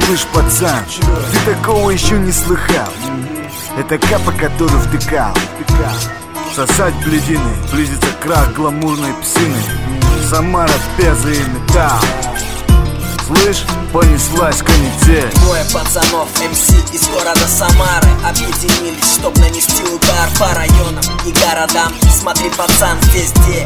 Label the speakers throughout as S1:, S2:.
S1: Слышь, пацан, ты такого еще не слыхал. Это капа, который втыкал. Сосать бледины, близится крах гламурной псины. Самара, Пеза и металл. Слышь, понеслась канитель.
S2: Двое пацанов, МС из города Самары объединились, чтоб нанести удар по районам и городам. Смотри, пацан, здесь Д,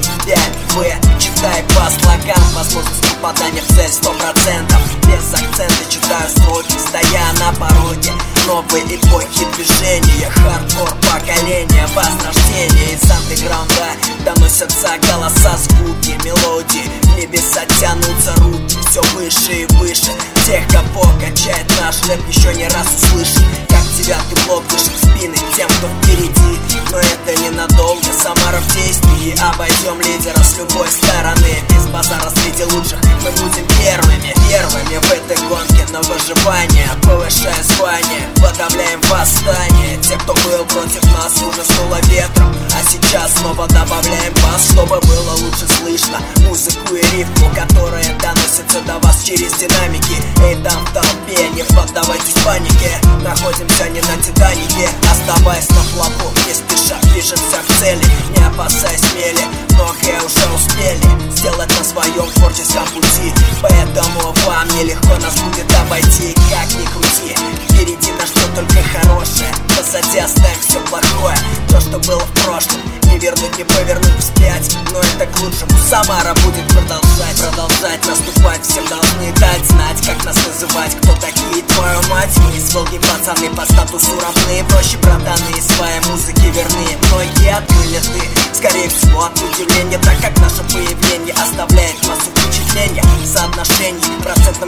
S2: 5, В, читай по слогам. Возможность попадания в цель 100%. Без акцента читаю строки, стоя на пороге новой эпохи движения. Хардкор поколения возрождения. Из андеграунда доносятся голоса, звуки, мелодии. В небеса тянутся руки все выше и выше. Тех, кого качает наш рэп, еще не раз услышит. Как 9-й блок дышит в спины тем, кто впереди. Но это ненадолго, Самара в действии. Обойдем лидера с любой стороны. Без базара среди лучших мы будем первыми. Первыми в этой гонке на выживание. Повышая звание, подавляем восстание. Те, кто был против нас, уже снуло ветром. А сейчас снова добавляем бас, чтобы было лучше слышно музыку и рифму, которые доносятся до вас через динамики. Эй, там в толпе, не поддавайтесь панике. Находимся не на Титанике, оставаясь на плаву, не спеша движемся к цели. Не опасаясь смели, многое уже успели сделать на своем творческом пути. Поэтому вам нелегко нас будет обойти. Как ни крути, впереди нас ждет только хорошее. Позади оставим все плохое, то, что было в прошлом. Не вернуть, не повернуть вспять, но это к лучшему. Самара будет продолжать наступать. Всем должны дать знать, как нас называть. Кто такие, твою мать? Мы из Волги, пацаны, по статусу равны. Проще братаны, своей музыке верны. Многие открыли рты, скорее всего от удивления, так как наше появление оставляет массу впечатления. Соотношений процентом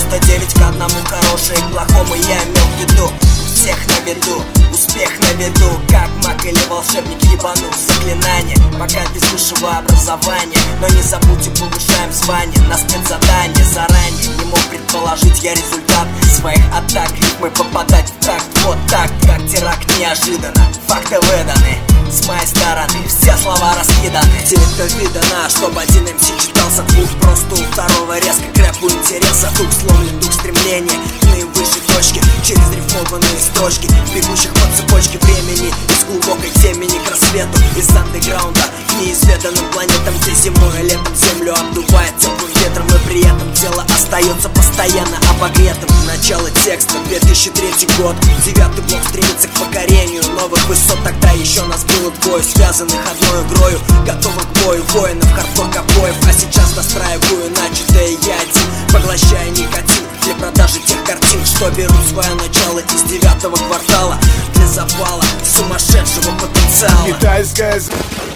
S2: 99 к 1 хорошее и плохому я имел в виду. Всех на виду, успех на виду. Как маг или волшебник ебанул заклинание. Пока без высшего образования, но не забудьте, повышаем звание на спецзадание. Заранее не мог предположить я результат своих атак. Ритмы попадать в такт, вот так, как теракт неожиданно. Факты выданы с моей стороны, все слова раскиданы. Тебе видано, чтобы один МС читался двух. Просто у второго резко к рэпу интереса. Дух сломлен, дух стремления к наивысшей точке. Через рифмованные строчки, бегущих по цепочке времени. Из глубокой темени к рассвету. Из андеграунда к неизведанным планетам, где зимой и летом землю обдувает теплым ветром. И при этом тело остается постоянно обогретым. Начало текста, 2003 год. 9-й блок стремится к покорению новых высот. Тогда еще нас было двое, связанных одной игрою, готовых к бою воинов, хардкор ковбоев. А сейчас настраиваю начатое я один, поглощая никотин для продажи тех картин, что берут свое начало из 9-го квартала. Для запала сумасшедшего потенциала.
S1: Китайская